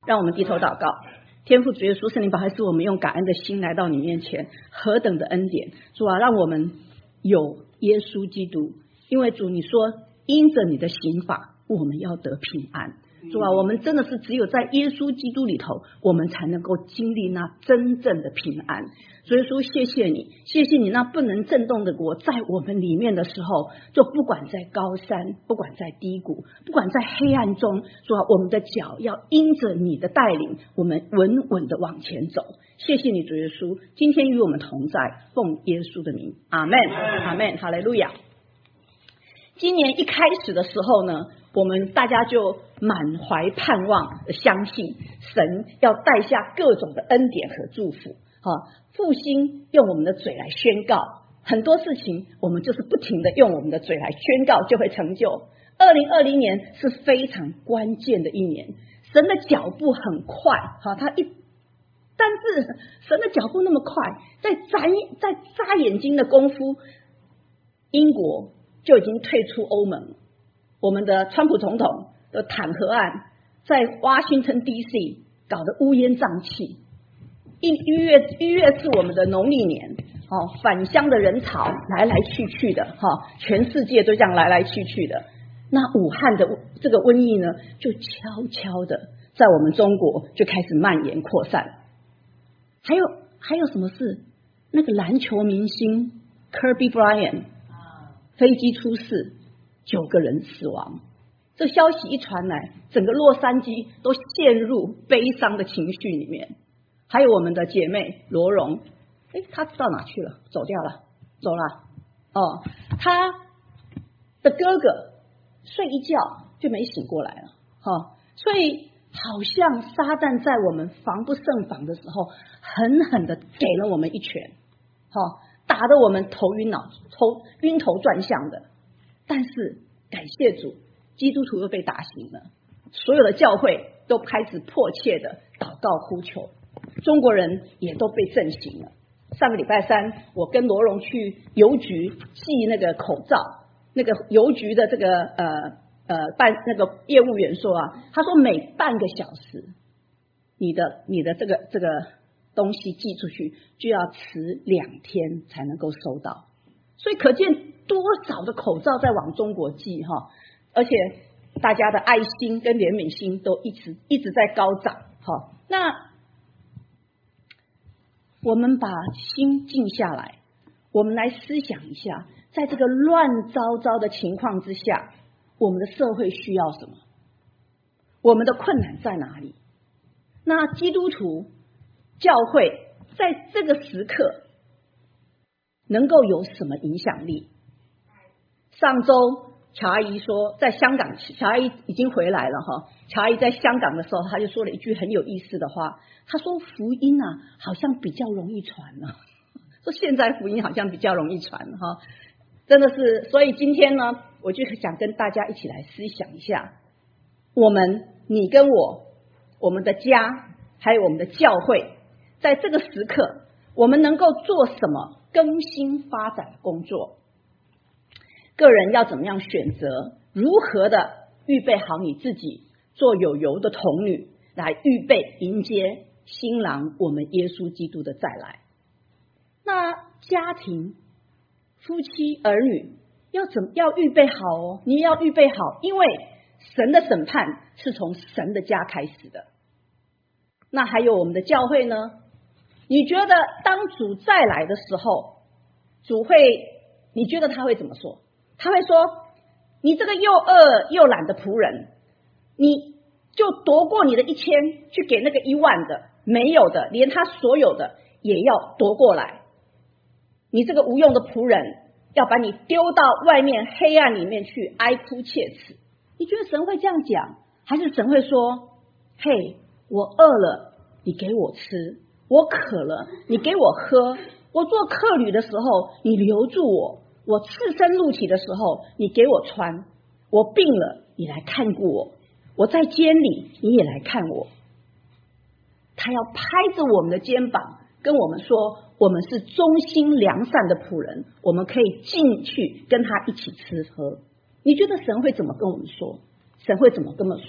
让我们低头祷告。天父主耶稣，圣灵宝贵师，我们用感恩的心来到你面前，何等的恩典！主啊，让我们有耶稣基督，因为主你说因着你的刑罚，我们要得平安。主啊，我们真的是只有在耶稣基督里头，我们才能够经历那真正的平安。所以说谢谢你，谢谢你那不能震动的国在我们里面的时候，就不管在高山，不管在低谷，不管在黑暗中，主啊，我们的脚要因着你的带领，我们稳稳的往前走。谢谢你主耶稣，今天与我们同在，奉耶稣的名，阿们，阿们，哈利路亚。今年一开始的时候呢，我们大家就满怀盼望，相信神要带下各种的恩典和祝福。复兴用我们的嘴来宣告，很多事情我们就是不停的用我们的嘴来宣告，就会成就。2020年是非常关键的一年，神的脚步很快，但是神的脚步那么快，在眨眼睛的功夫，英国就已经退出欧盟，我们的川普总统的弹劾案在 Washington DC 搞得乌烟瘴气。一月是我们的农历年，返乡的人潮来来去去的，全世界都这样来来去去的。那武汉的这个瘟疫呢，就悄悄的在我们中国就开始蔓延扩散。还有什么事？那个篮球明星 Kobe Bryant 飞机出事，9个人死亡。这消息一传来，整个洛杉矶都陷入悲伤的情绪里面。还有我们的姐妹罗荣，她到哪去了？走掉了，走了。她的哥哥睡一觉就没醒过来了。所以好像撒旦在我们防不胜防的时候，狠狠的给了我们一拳，打得我们晕头转向的。但是感谢主，基督徒又被打醒了，所有的教会都开始迫切的祷告呼求。中国人也都被振兴了。上个礼拜三，我跟罗荣去邮局寄那个口罩，那个邮局的这个那个业务员说啊，他说每半个小时，你的这个东西寄出去就要迟2天才能够收到，所以可见多少的口罩在往中国寄哈，而且大家的爱心跟怜悯心都一直在高涨哈。那我们把心静下来，我们来思想一下，在这个乱糟糟的情况之下，我们的社会需要什么？我们的困难在哪里？那基督徒教会在这个时刻能够有什么影响力？上周乔阿姨说，在香港，乔阿姨已经回来了哈。乔阿姨在香港的时候，她就说了一句很有意思的话，她说福音啊，好像比较容易传了。说现在福音好像比较容易传哈，真的是。所以今天呢，我就想跟大家一起来思想一下，我们你跟我们的家，还有我们的教会，在这个时刻，我们能够做什么更新发展的工作？个人要怎么样选择？如何的预备好你自己，做有油的童女，来预备迎接新郎我们耶稣基督的再来？那家庭、夫妻、儿女要预备好哦，你也要预备好，因为神的审判是从神的家开始的。那还有我们的教会呢？你觉得当主再来的时候，你觉得他会怎么说？他会说，你这个又饿又懒的仆人，你就夺过你的1000去给那个10000的，没有的，连他所有的也要夺过来。你这个无用的仆人，要把你丢到外面黑暗里面去哀哭切齿。你觉得神会这样讲，还是神会说，嘿，我饿了你给我吃，我渴了你给我喝，我做客旅的时候你留住我，我赤身露体的时候你给我穿，我病了你来看顾我，我在监里你也来看我。他要拍着我们的肩膀跟我们说，我们是忠心良善的仆人，我们可以进去跟他一起吃喝。你觉得神会怎么跟我们说？神会怎么跟我们说？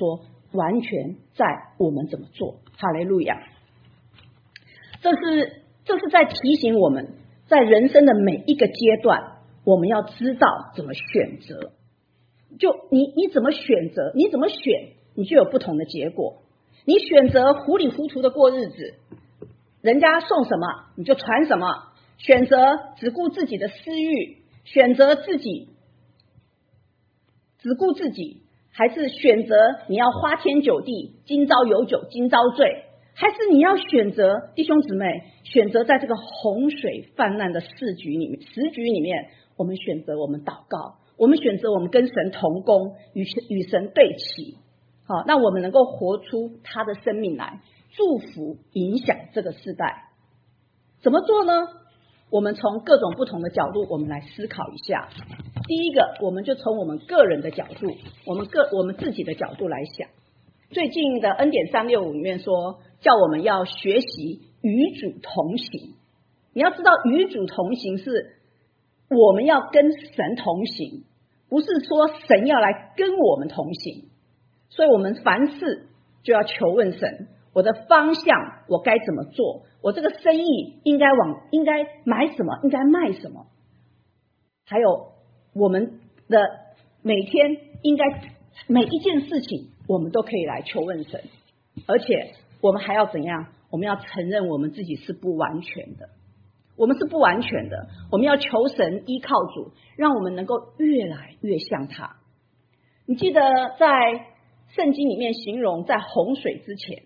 完全在我们怎么做。哈利路亚！这是在提醒我们，在人生的每一个阶段，我们要知道怎么选择。就你怎么选择，你怎么选，你就有不同的结果。你选择糊里糊涂的过日子，人家送什么你就传什么，选择只顾自己的私欲，选择自己只顾自己，还是选择你要花天酒地，今朝有酒今朝醉，还是你要选择，弟兄姊妹，选择在这个洪水泛滥的时局里面，我们选择我们祷告，我们选择我们跟神同工，与神对齐，好，让我们能够活出他的生命来，祝福影响这个世代。怎么做呢？我们从各种不同的角度，我们来思考一下。第一个，我们就从我们个人的角度，我们自己的角度来想。最近的恩典365里面说，叫我们要学习与主同行。你要知道，与主同行是我们要跟神同行，不是说神要来跟我们同行。所以我们凡事就要求问神，我的方向我该怎么做，我这个生意应该买什么，应该卖什么，还有我们的每天应该每一件事情我们都可以来求问神。而且我们还要怎样？我们要承认我们自己是不完全的，我们是不完全的，我们要求神依靠主，让我们能够越来越像他。你记得在圣经里面形容，在洪水之前，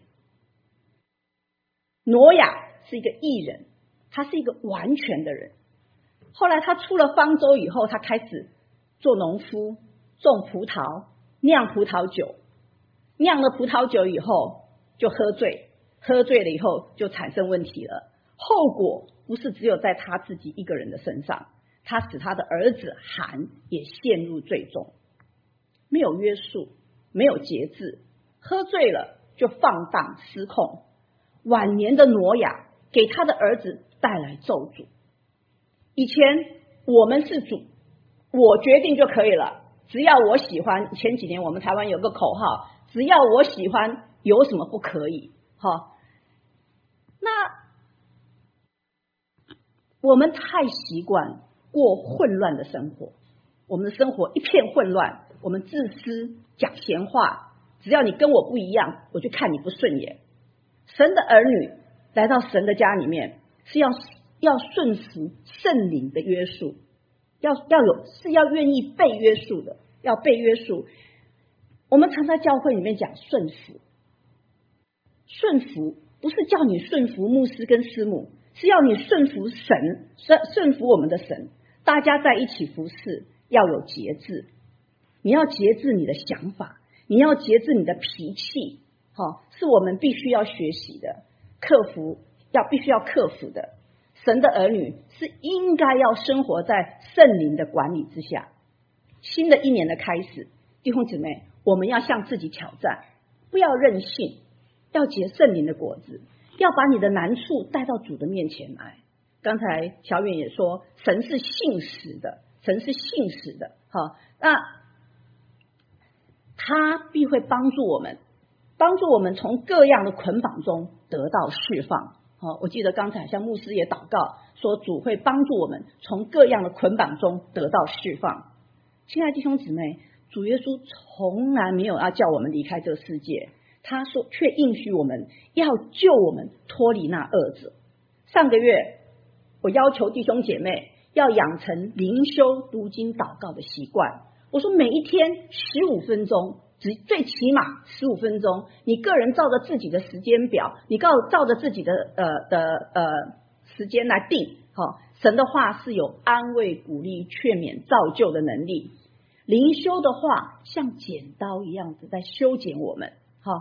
挪亚是一个义人，他是一个完全的人。后来他出了方舟以后，他开始做农夫，种葡萄，酿葡萄酒，酿了葡萄酒以后就喝醉，喝醉了以后就产生问题了。后果不是只有在他自己一个人的身上，他使他的儿子含也陷入罪中。没有约束，没有节制，喝醉了就放荡失控。晚年的挪亚给他的儿子带来咒诅。以前我们是主，我决定就可以了，只要我喜欢。前几年我们台湾有个口号，只要我喜欢，有什么不可以？那我们太习惯过混乱的生活，我们的生活一片混乱，我们自私，讲闲话，只要你跟我不一样，我就看你不顺眼。神的儿女来到神的家里面，是要顺服圣灵的约束，是要愿意被约束的，要被约束。我们常在教会里面讲顺服，顺服不是叫你顺服牧师跟师母，是要你顺服神，顺服我们的神。大家在一起服侍要有节制，你要节制你的想法，你要节制你的脾气，是我们必须要学习的，必须要克服的。神的儿女是应该要生活在圣灵的管理之下。新的一年的开始，弟兄姊妹，我们要向自己挑战，不要任性，要结圣灵的果子，要把你的难处带到主的面前来。刚才小远也说，神是信实的，神是信实的。那他必会帮助我们从各样的捆绑中得到释放。我记得刚才像牧师也祷告说，主会帮助我们从各样的捆绑中得到释放。亲爱的弟兄姊妹，主耶稣从来没有要叫我们离开这个世界，他说却应许我们要救我们脱离那恶者。上个月我要求弟兄姐妹要养成灵修读经祷告的习惯，我说每一天15分钟，最起码15分钟，你个人照着自己的时间表，你照着自己的时间来定。神的话是有安慰、鼓励、劝勉、造就的能力。灵修的话像剪刀一样子在修剪我们，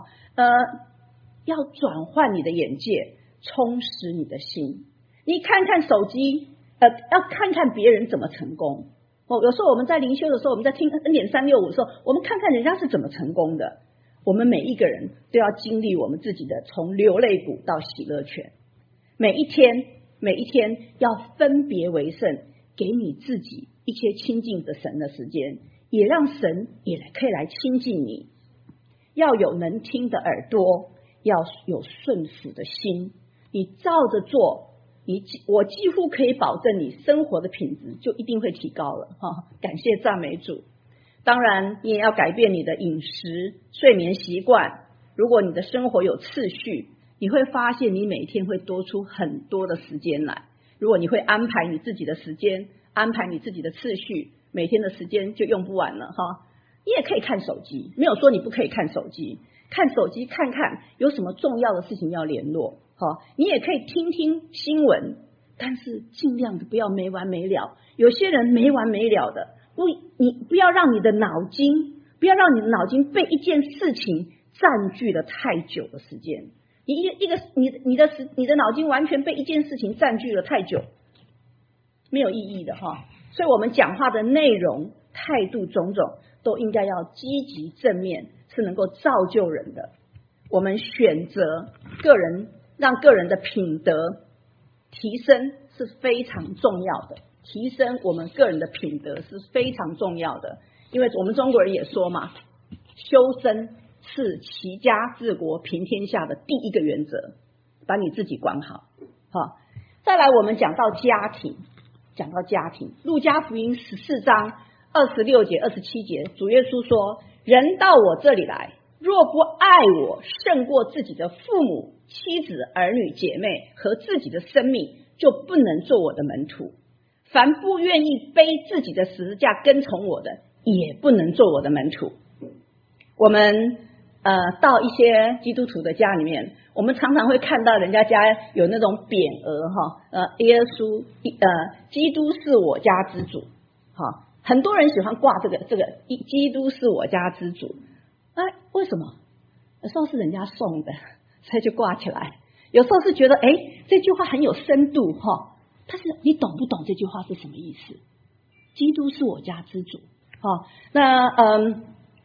要转换你的眼界，充实你的心。你看看手机，要看看别人怎么成功。有时候我们在灵修的时候，我们在听恩典365的时候，我们看看人家是怎么成功的。我们每一个人都要经历我们自己的从流泪谷到喜乐泉。每一天要分别为圣，给你自己一些亲近的神的时间，也让神也可以来亲近你。 要有能听的耳朵，要有顺服的心。你照着做，我几乎可以保证你生活的品质就一定会提高了哈！感谢赞美主。当然，你也要改变你的饮食、睡眠习惯。如果你的生活有次序，你会发现你每天会多出很多的时间来。如果你会安排你自己的时间，安排你自己的次序，每天的时间就用不完了哈。你也可以看手机，没有说你不可以看手机，看手机看看有什么重要的事情要联络哈。你也可以听听新闻，但是尽量的不要没完没了。有些人没完没了的，你不要让你的脑筋被一件事情占据了太久的时间。你的脑筋完全被一件事情占据了太久，没有意义的哈。所以我们讲话的内容、态度种种都应该要积极正面，是能够造就人的。我们选择让个人的品德提升是非常重要的，提升我们个人的品德是非常重要的。因为我们中国人也说嘛，修身是齐家治国平天下的第一个原则，把你自己管好。好，再来我们讲到家庭，路加福音14章26节27节，主耶稣说，人到我这里来，若不爱我胜过自己的父母、妻子、儿女、姐妹和自己的生命，就不能做我的门徒。凡不愿意背自己的十字架跟从我的，也不能做我的门徒。我们到一些基督徒的家里面，我们常常会看到人家家有那种匾额哈，耶稣基督是我家之主哈，很多人喜欢挂这个基督是我家之主。为什么？有时候是人家送的，所以就挂起来。有时候是觉得这句话很有深度哈，但是你懂不懂这句话是什么意思？基督是我家之主哈，那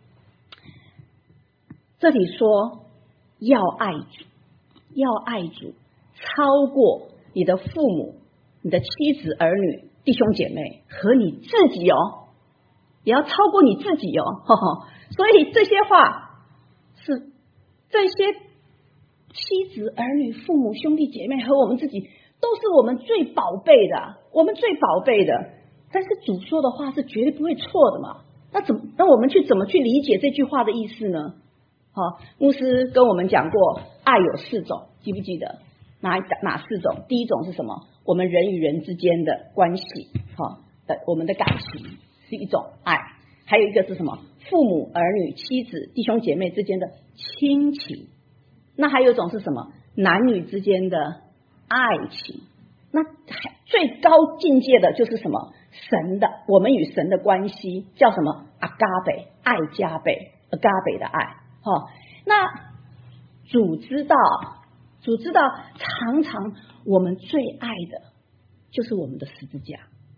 这里说要爱主，超过你的父母、你的妻子、儿女、弟兄姐妹和你自己哦，也要超过你自己哦。所以这些话是这些妻子、儿女、父母、兄弟姐妹和我们自己，都是我们最宝贝的。但是主说的话是绝对不会错的嘛？那我们怎么去理解这句话的意思呢？牧师跟我们讲过，爱有4种，记不记得？哪4种？第一种是什么？我们人与人之间的关系，我们的感情是一种爱。还有一个是什么？父母、儿女、妻子、弟兄姐妹之间的亲情。那还有一种是什么？男女之间的爱情。那最高境界的就是什么？我们与神的关系叫什么？阿嘎贝，爱加倍，阿嘎贝的爱。那主知道常常我们最爱的就是我们的十字架。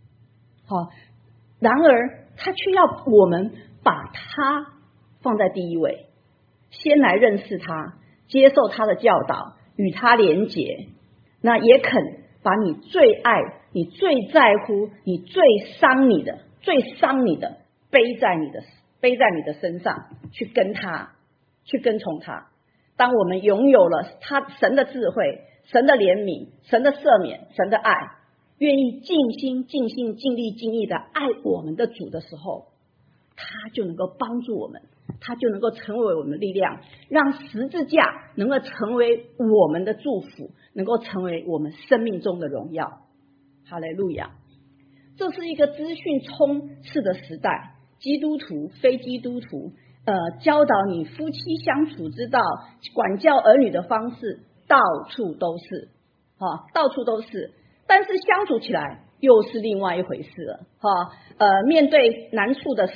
然而他却要我们把他放在第一位，先来认识他，接受他的教导，与他连结，那也肯把你最爱、你最在乎、你最伤你的背在你的身上，去跟从他。当我们拥有了神的智慧、神的怜悯、神的赦免、神的爱，愿意尽心尽性尽力尽意的爱我们的主的时候，他就能够帮助我们，他就能够成为我们的力量，让十字架能够成为我们的祝福，能够成为我们生命中的荣耀。哈利路亚！这是一个资讯充斥的时代，基督徒、非基督徒教导你夫妻相处之道，管教儿女的方式到处都是，但是相处起来又是另外一回事了。面对难处的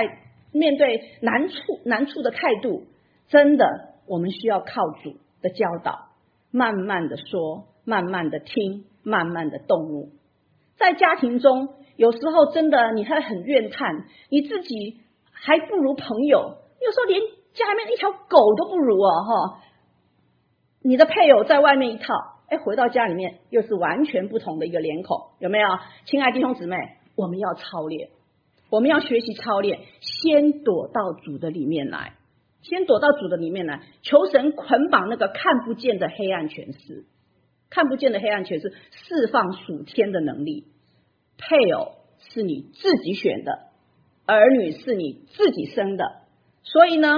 态度，真的我们需要靠主的教导，慢慢的说，慢慢的听，慢慢的动怒。在家庭中，有时候真的你会很怨叹，你自己还不如朋友，有时候连家里面一条狗都不如你的配偶在外面一套，回到家里面又是完全不同的一个脸孔，有没有？亲爱弟兄姊妹，我们要操练，我们要学习操练，先躲到主的里面来， 先躲到主的里面来，求神捆绑那个看不见的黑暗权势，看不见的黑暗权势，释放属天的能力。配偶是你自己选的，儿女是你自己生的，所以呢，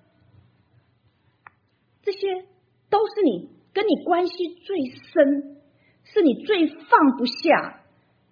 这些都是你跟你关系最深，是你最放不下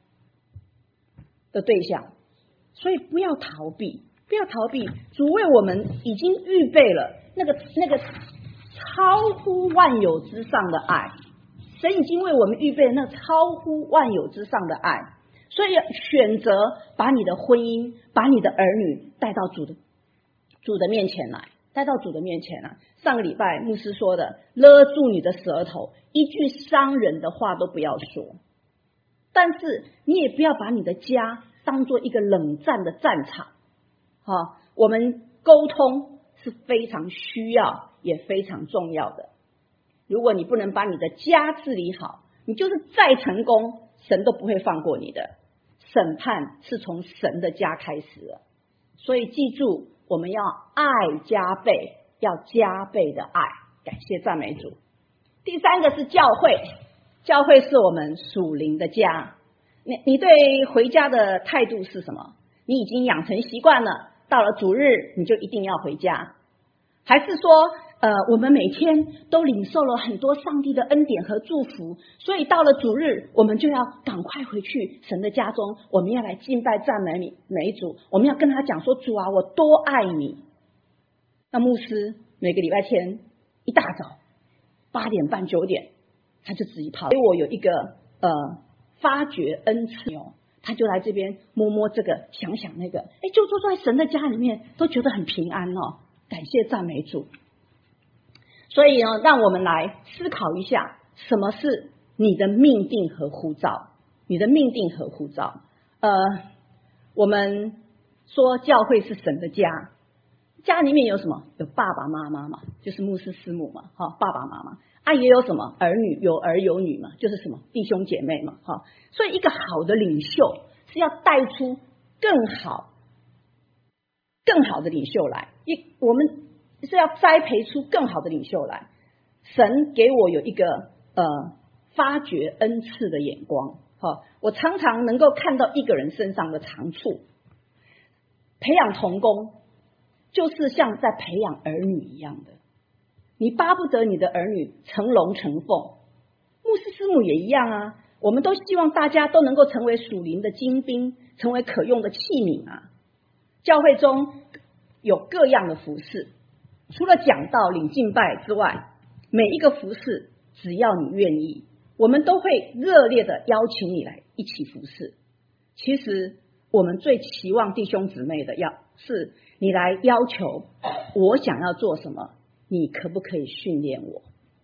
的对象，所以不要逃避，不要逃避。主为我们已经预备了那个超乎万有之上的爱，神已经为我们预备了那超乎万有之上的爱，所以选择把你的婚姻，把你的儿女带到主的面前来，带到主的面前来。上个礼拜牧师说的，勒住你的舌头，一句伤人的话都不要说。但是你也不要把你的家当做一个冷战的战场。我们沟通是非常需要也非常重要的。如果你不能把你的家治理好，你就是再成功，神都不会放过你的。审判是从神的家开始的，所以记住，我们要爱加倍，要加倍的爱。感谢赞美主。第三个是教会，教会是我们属灵的家。你对回家的态度是什么？你已经养成习惯了，到了主日你就一定要回家，还是说我们每天都领受了很多上帝的恩典和祝福，所以到了主日我们就要赶快回去神的家中，我们要来敬拜赞美主，我们要跟他讲说，主啊，我多爱你。那牧师每个礼拜天一大早8点半9点他就自己跑，因为我有一个发掘恩赐他就来这边摸摸这个想想那个，就坐在神的家里面都觉得很平安感谢赞美主。所以呢，让我们来思考一下，什么是你的命定和呼召？你的命定和呼召。我们说教会是神的家，家里面有什么？有爸爸妈妈嘛，就是牧师师母嘛，爸爸妈妈也有什么儿女，有儿有女嘛，就是什么弟兄姐妹嘛，所以一个好的领袖是要带出更好的领袖来，我们是要栽培出更好的领袖来。神给我有一个发掘恩赐的眼光，我常常能够看到一个人身上的长处。培养同工就是像在培养儿女一样的，你巴不得你的儿女成龙成凤，牧师师母也一样啊，我们都希望大家都能够成为属灵的精兵，成为可用的器皿啊。教会中有各样的服事，除了讲道领敬拜之外，每一个服事只要你愿意，我们都会热烈的邀请你来一起服事。其实我们最期望弟兄姊妹的是你来要求我想要做什么，你可不可以训练我？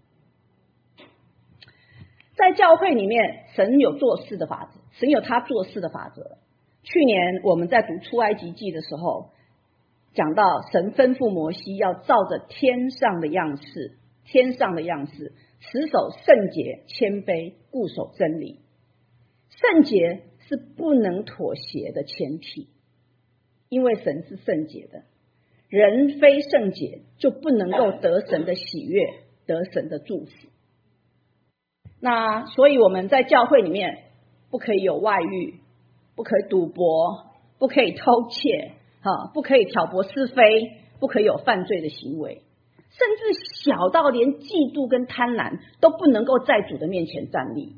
在教会里面，神有做事的法则，神有他做事的法则。去年我们在读出埃及记的时候，讲到神吩咐摩西要照着天上的样式，持守圣洁、谦卑，固守真理。圣洁是不能妥协的前提，因为神是圣洁的，人非圣洁就不能够得神的喜悦，得神的祝福。那所以我们在教会里面不可以有外遇，不可以赌博，不可以偷窃，不可以挑拨是非，不可以有犯罪的行为，甚至小到连嫉妒跟贪婪都不能够在主的面前站立。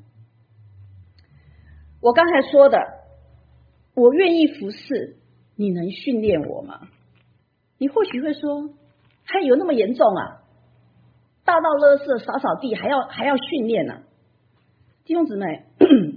我刚才说的，我愿意服侍，你能训练我吗？你或许会说，还有那么严重啊？大到垃圾扫扫地还要训练啊？弟兄姊妹，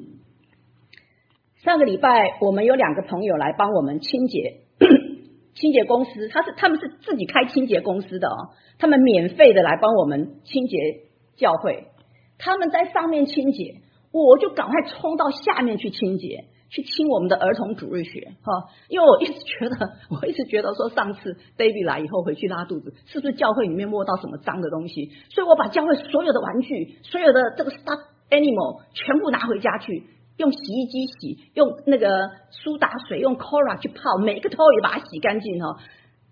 上个礼拜我们有2个朋友来帮我们清洁公司，他们是自己开清洁公司的他们免费的来帮我们清洁教会。他们在上面清洁，我就赶快冲到下面去清洁，去清我们的儿童主日学因为我一直觉得说，上次 David 来以后回去拉肚子，是不是教会里面摸到什么脏的东西？所以我把教会所有的玩具，所有的这个 stuff animal 全部拿回家去，用洗衣机洗，用那个苏打水，用 Cora 去泡，每一个头也把它洗干净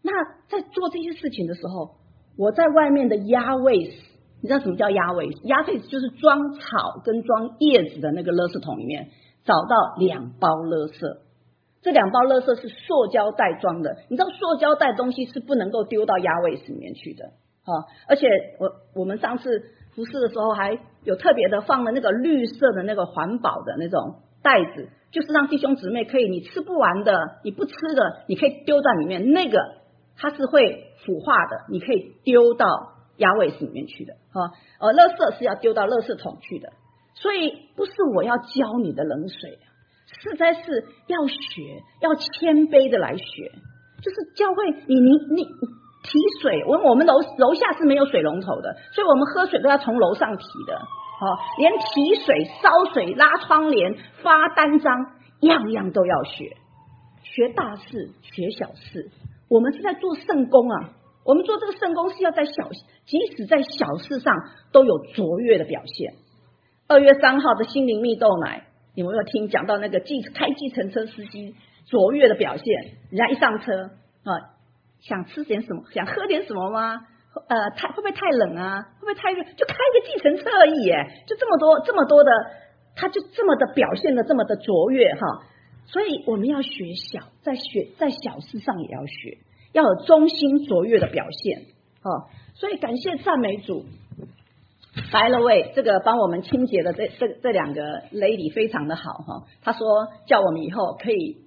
那在做这些事情的时候，我在外面的压位，你知道什么叫压位？压位就是装草跟装叶子的那个垃圾桶里面找到2包垃圾，这2包垃圾是塑胶袋装的。你知道塑胶袋东西是不能够丢到压位里面去的而且我们上次服侍的时候还有特别的放了那个绿色的那个环保的那种袋子，就是让弟兄姊妹可以你吃不完的你不吃的你可以丢在里面，那个它是会腐化的，你可以丢到压位里面去的垃圾是要丢到垃圾桶去的。所以不是我要浇你的冷水实在是要学，要谦卑的来学。就是教会你提水，我们楼下是没有水龙头的，所以我们喝水都要从楼上提的连提水、烧水、拉窗帘、发单张，样样都要学。学大事，学小事。我们是在做圣工我们做这个圣工是要在即使在小事上都有卓越的表现。2月3号的心灵蜜豆奶，你们有听讲到那个开计程车司机卓越的表现？人家一上车想吃点什么，想喝点什么吗？会不会太冷啊？会不会太热？就开一个计程车而已就这么多的，他就这么的表现的这么的卓越所以我们要学在小事上也要学，要有忠心卓越的表现所以感谢赞美主。By the way， 这个帮我们清洁的这2个 lady 非常的好他说叫我们以后可以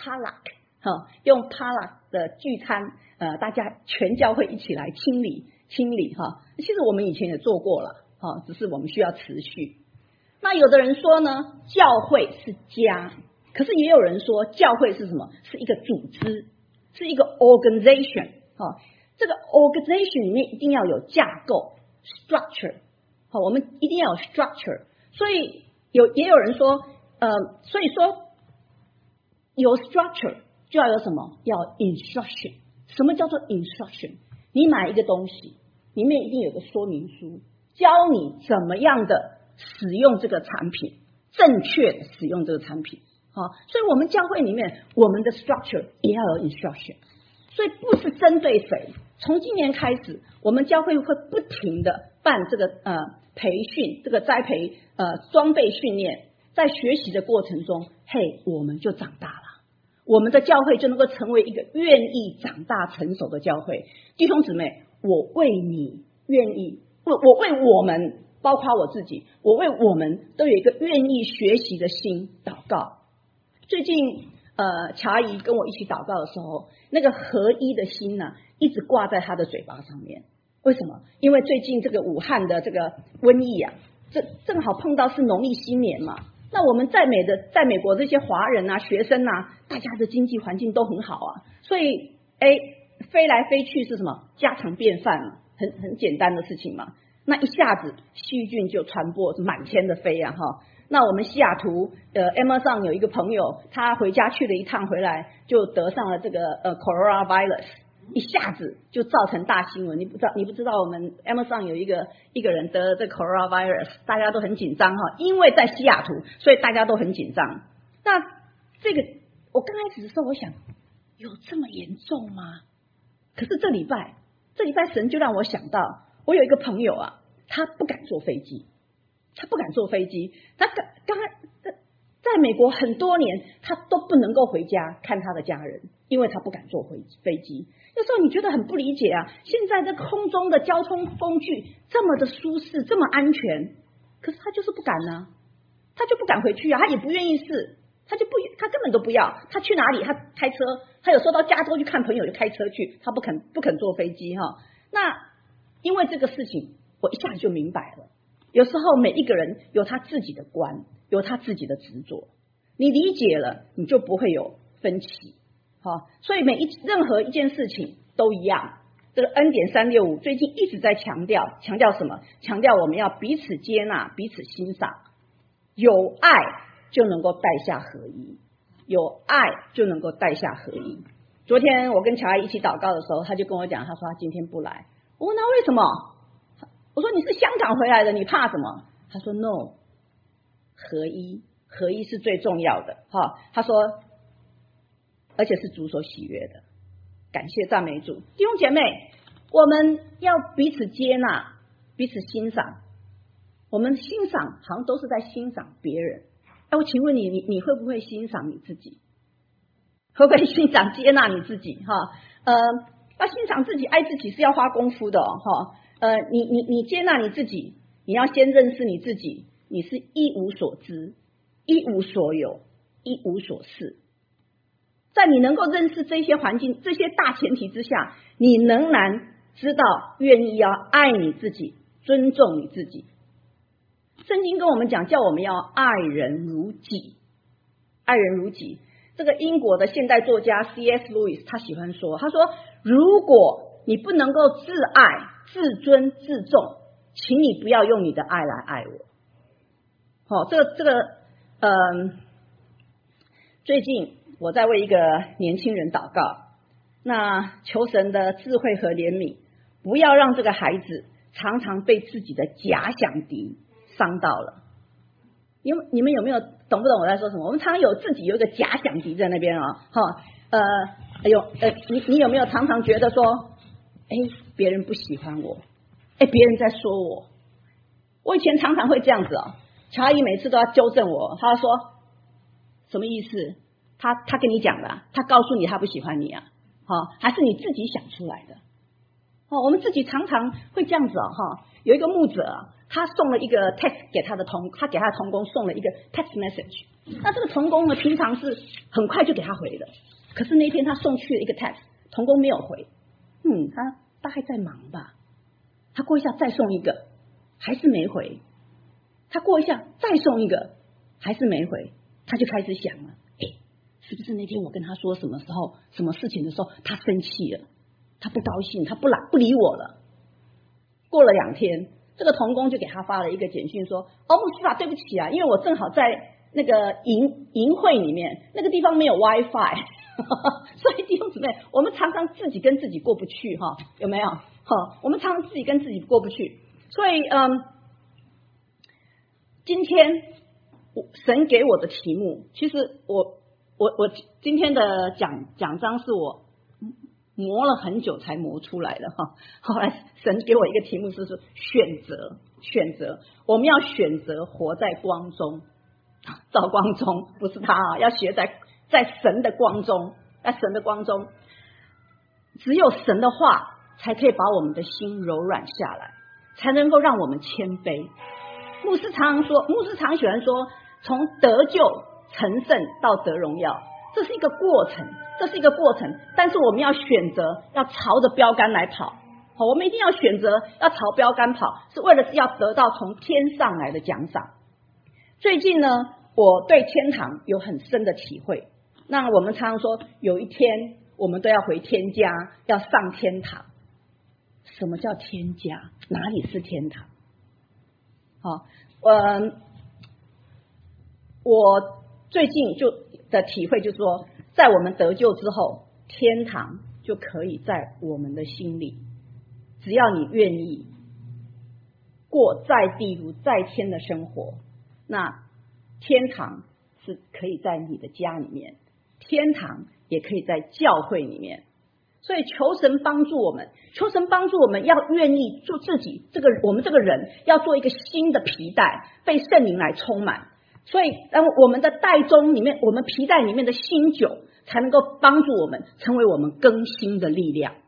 Palak用 Palak 的聚餐大家全教会一起来清理其实我们以前也做过了只是我们需要持续。那有的人说呢，教会是家，可是也有人说教会是什么？是一个组织，是一个 organization 这个 organization 里面一定要有架构 structure我们一定要有 structure。 所以也有人说所以说有 structure 就要有什么？要 instruction。 什么叫做 instruction？ 你买一个东西里面一定有个说明书，教你怎么样的使用这个产品，正确的使用这个产品所以我们教会里面我们的 structure 也要有 instruction。 所以不是针对谁，从今年开始我们教会会不停的办这个培训，这个栽培装备训练，在学习的过程中我们就长大了，我们的教会就能够成为一个愿意长大成熟的教会。弟兄姊妹，我为你愿意，我为我们，包括我自己，我为我们都有一个愿意学习的心祷告。最近乔阿姨跟我一起祷告的时候，那个合一的心一直挂在她的嘴巴上面。为什么？因为最近这个武汉的这个瘟疫这正好碰到是农历新年嘛。那我们在美国这些华人学生大家的经济环境都很好所以飞来飞去是什么？家常便饭嘛，很简单的事情嘛。那一下子细菌就传播，满天的飞那我们西雅图Amazon 有一个朋友，他回家去了一趟，回来就得上了这个coronavirus， 一下子就造成大新闻。你不知道我们 Amazon 有一个人得了这 coronavirus， 大家都很紧张因为在西雅图，所以大家都很紧张。那这个我刚开始的时候我想，有这么严重吗？可是这礼拜神就让我想到，我有一个朋友他不敢坐飞机，他刚在美国很多年，他都不能够回家看他的家人，因为他不敢坐飞机。有时候你觉得很不理解现在这空中的交通工具这么的舒适，这么安全，可是他就是不敢他就不敢回去他也不愿意试，他根本都不要。他去哪里？他开车，他有时候到加州去看朋友就开车去，他不肯坐飞机那因为这个事情，我一下子就明白了。有时候每一个人有他自己的观，有他自己的执着，你理解了，你就不会有分歧所以任何一件事情都一样。这个恩典365最近一直在强调什么？强调我们要彼此接纳，彼此欣赏，有爱就能够带下合一，有爱就能够带下合一。昨天我跟乔阿姨一起祷告的时候，他就跟我讲，他说他今天不来。我问他为什么？我说你是香港回来的，你怕什么？他说 no， 合一是最重要的他说而且是主所喜悦的。 感谢赞美主。弟兄姐妹，我们要彼此接纳，彼此欣赏。我们欣赏好像都是在欣赏别人。我请问你会不会欣赏你自己？会不会欣赏接纳你自己？要欣赏自己爱自己是要花功夫的你接纳你自己，你要先认识你自己，你是一无所知，一无所有，一无所事。在你能够认识这些环境这些大前提之下，你仍然知道愿意要爱你自己，尊重你自己。圣经跟我们讲，叫我们要爱人如己，爱人如己。这个英国的现代作家 C.S. Lewis 他喜欢说，他说如果你不能够自爱、自尊、自重，请你不要用你的爱来爱我。最近我在为一个年轻人祷告，那求神的智慧和怜悯，不要让这个孩子常常被自己的假想敌伤到了。你们有没有懂不懂我在说什么？我们常常有自己有一个假想敌在那边你有没有常常觉得说，别人不喜欢我，别人在说我？我以前常常会这样子乔阿姨每次都要纠正我，她说什么意思？他跟你讲的，他告诉你他不喜欢你啊？还是你自己想出来的？我们自己常常会这样子有一个牧者他送了一个 text 给他的童工送了一个 text message。那这个童工呢，平常是很快就给他回的，可是那天他送去了一个 text， 童工没有回，他大概在忙吧。他过一下再送一个，还是没回。他过一下再送一个，还是没回。他就开始想了，是不是那天我跟他说什么时候什么事情的时候，他生气了，他不高兴，他不理我了。过了2天，这个童工就给他发了一个简讯说，牧师对不起啊，因为我正好在那个营会里面，那个地方没有 WiFi 所以弟兄姊妹，我们常常自己跟自己过不去有没有？我们常常自己跟自己过不去。所以今天神给我的题目，其实我今天的讲章是我磨了很久才磨出来的后来神给我一个题目是选择，我们要选择活在光中，照光中，不是他要学在神的光中，在神的光中，只有神的话才可以把我们的心柔软下来，才能够让我们谦卑。牧师常喜欢说，从得救成圣到得荣耀，这是一个过程，但是我们要选择要朝着标杆来跑。我们一定要选择要朝标杆跑，是为了是要得到从天上来的奖赏。最近呢，我对天堂有很深的体会。那我们常常说，有一天我们都要回天家，要上天堂。什么叫天家？哪里是天堂？我最近的体会就是说，在我们得救之后，天堂就可以在我们的心里，只要你愿意过在地如在天的生活，那天堂是可以在你的家里面，天堂也可以在教会里面。所以求神帮助我们要愿意做自己，我们这个人要做一个新的皮带，被圣灵来充满。所以当我们的袋中里面，我们皮带里面的新酒才能够帮助我们成为我们更新的力量。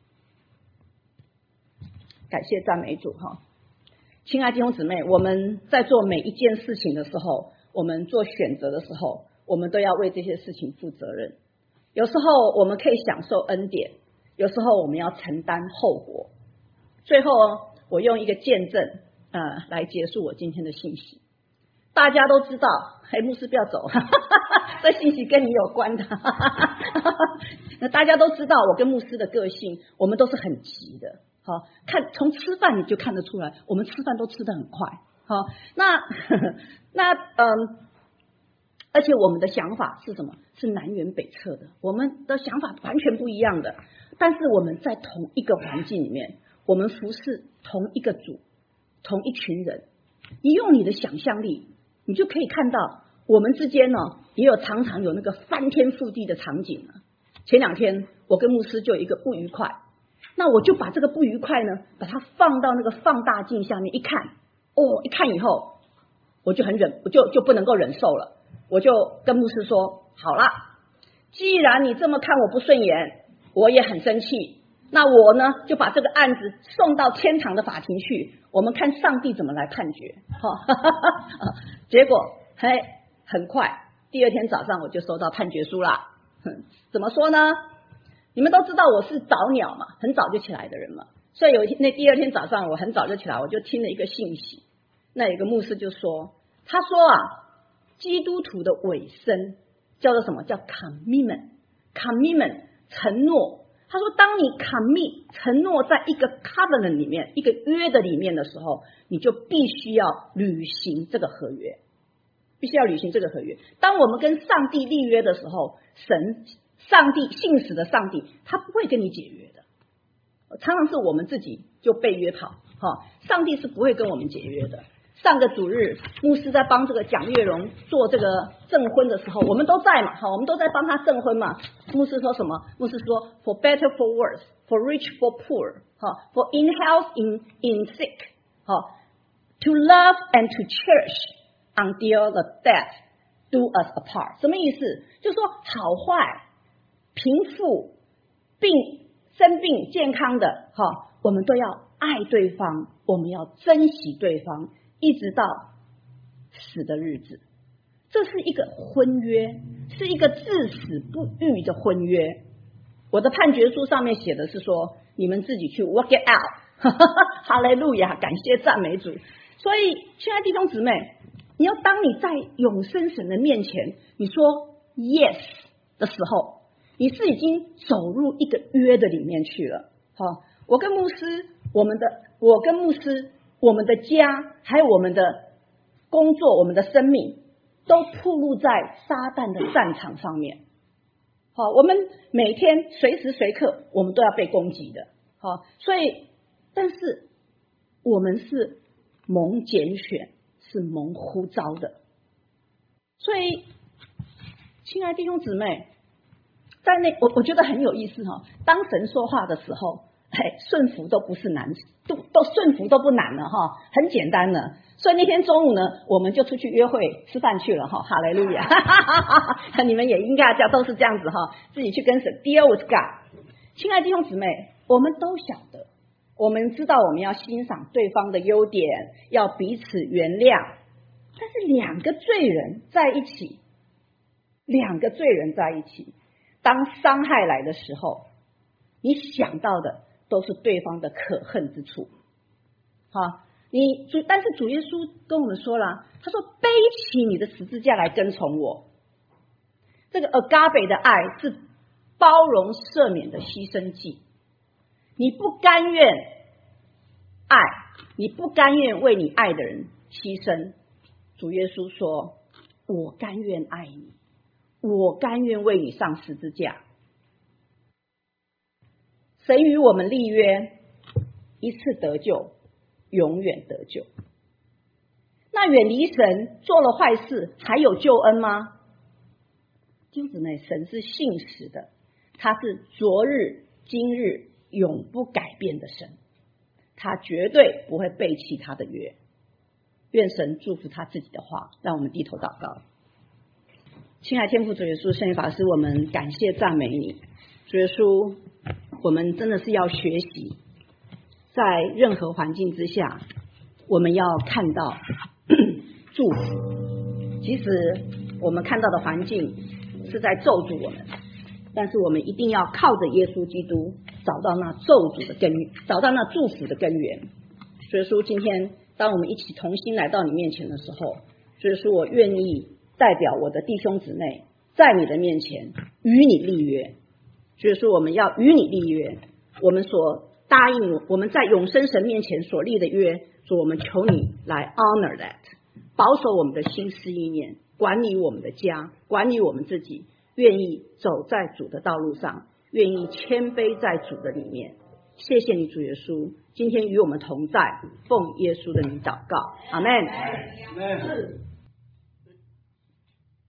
感谢赞美主亲爱的弟兄姊妹，我们在做每一件事情的时候，我们做选择的时候，我们都要为这些事情负责任。有时候我们可以享受恩典，有时候我们要承担后果。最后我用一个见证来结束我今天的信息。大家都知道，牧师不要走这信息跟你有关的大家都知道我跟牧师的个性，我们都是很急的从吃饭你就看得出来，我们吃饭都吃得很快而且我们的想法是什么？是南辕北辙的，我们的想法完全不一样的。但是我们在同一个环境里面，我们服侍同一个主，同一群人。你用你的想象力，你就可以看到我们之间也有常常有那个翻天覆地的场景前2天我跟牧师就有一个不愉快，那我就把这个不愉快呢，把它放到那个放大镜下面一看，一看以后我就不能够忍受了，我就跟牧师说，好啦，既然你这么看我不顺眼，我也很生气，那我呢就把这个案子送到天堂的法庭去，我们看上帝怎么来判决。结果很快第2天早上我就收到判决书啦。怎么说呢？你们都知道我是早鸟嘛，很早就起来的人嘛，所以那第2天早上我很早就起来，我就听了一个信息，那有一个牧师就说，他说基督徒的尾声叫做什么？叫 commitment 承诺。他说当你 commit 承诺在一个 covenant 里面，一个约的里面的时候，你就必须要履行这个合约，当我们跟上帝立约的时候，上帝信实的上帝他不会跟你解约的，常常是我们自己就背约跑，上帝是不会跟我们解约的。上个主日牧师在帮这个蒋月荣做这个证婚的时候，我们都在嘛，我们都在帮他证婚嘛。牧师说什么？牧师说 for better for worse, for rich for poor, for in health in sick, to love and to cherish until the death do us apart。 什么意思？就是说好坏贫富生病健康的我们都要爱对方，我们要珍惜对方，一直到死的日子。这是一个婚约，是一个至死不渝的婚约。我的判决书上面写的是说，你们自己去 work it out。 哈利路亚，感谢赞美主。所以亲爱的弟兄姊妹，当你在永生神的面前你说 yes 的时候，你是已经走入一个约的里面去了。我跟牧师，我们的家，还有我们的工作，我们的生命都暴露在撒旦的战场上面。我们每天随时随刻我们都要被攻击的。所以但是我们是蒙拣选，是蒙呼召的。所以亲爱的弟兄姊妹，在我觉得很有意思当神说话的时候，顺服都不是难，顺服都不难了很简单了。所以那天中午呢，我们就出去约会吃饭去了哈利路亚。你们也应该都是这样子自己去跟神 deal with God。 亲爱的弟兄姊妹，我们都晓得，我们知道我们要欣赏对方的优点，要彼此原谅，但是两个罪人在一起，当伤害来的时候，你想到的都是对方的可恨之处。但是主耶稣跟我们说了，他说背起你的十字架来跟从我。这个 agape 的爱是包容赦免的牺牲祭。你不甘愿爱，你不甘愿为你爱的人牺牲，主耶稣说我甘愿爱你，我甘愿为你上十字架。神与我们立约，一次得救，永远得救。那远离神做了坏事还有救恩吗？弟兄姊妹，神是信实的，他是昨日今日永不改变的神，他绝对不会背弃他的约。愿神祝福他自己的话，让我们低头祷告。亲爱天父主耶稣，圣灵法师，我们感谢赞美你。主耶稣，我们真的是要学习，在任何环境之下，我们要看到祝福。即使我们看到的环境是在咒诅我们，但是我们一定要靠着耶稣基督找到那咒诅的根源，找到那祝福的根源。所以说今天当我们一起同心来到你面前的时候，所以说我愿意代表我的弟兄姊妹在你的面前与你立约。所以说我们要与你立约，我们所答应我们在永生神面前所立的约，说我们求你来 honor that， 保守我们的心思意念，管理我们的家，管理我们自己，愿意走在主的道路上，愿意谦卑在主的里面。谢谢你主耶稣，今天与我们同在，奉耶稣的名祷告，阿们。